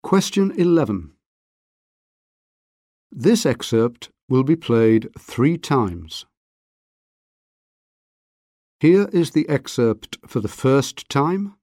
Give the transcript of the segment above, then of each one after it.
Question 11. This excerpt will be played 3 times. Here is the excerpt for the first time.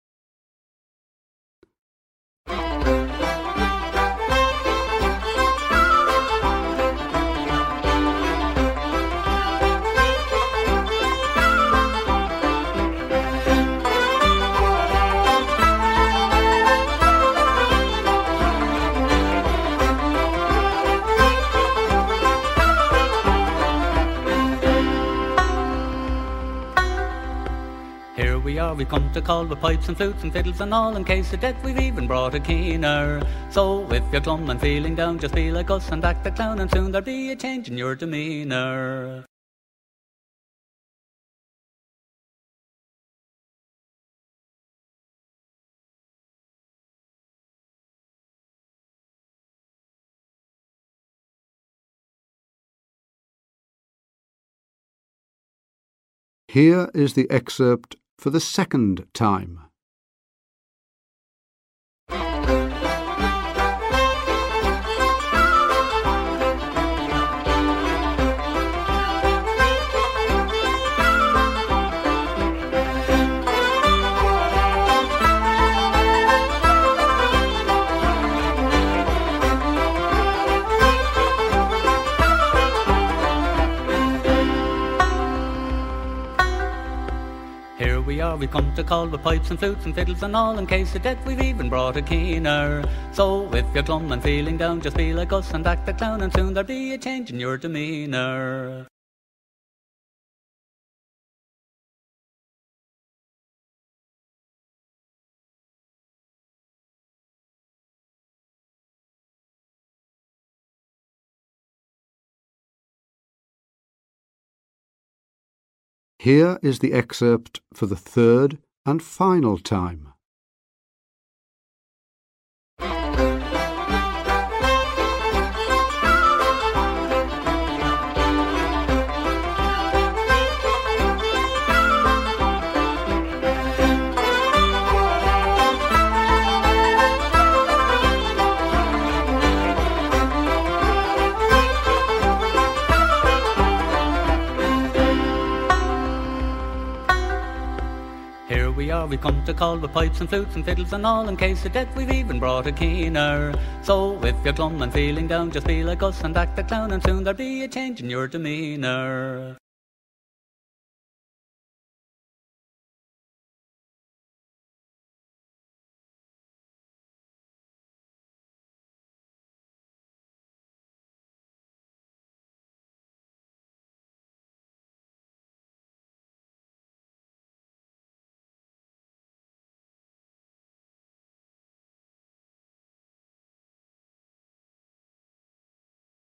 Here we are, we've come to call with pipes and flutes and fiddles and all. In case of death, we've even brought a keener. So if you're glum and feeling down, just be like us and act the clown, and soon there'll be a change in your demeanour. Here is the excerpt for the second time. Here we are, we've come to call with pipes and flutes and fiddles and all. In case of death, we've even brought a keener. So if you're glum and feeling down, just be like us and act the clown, and soon there'll be a change in your demeanour. Here is the excerpt for the third and final time. Here we are, we've come to call with pipes and flutes and fiddles and all. In case of death, we've even brought a keener. So if you're glum and feeling down, just be like us and act the clown, and soon there'll be a change in your demeanour.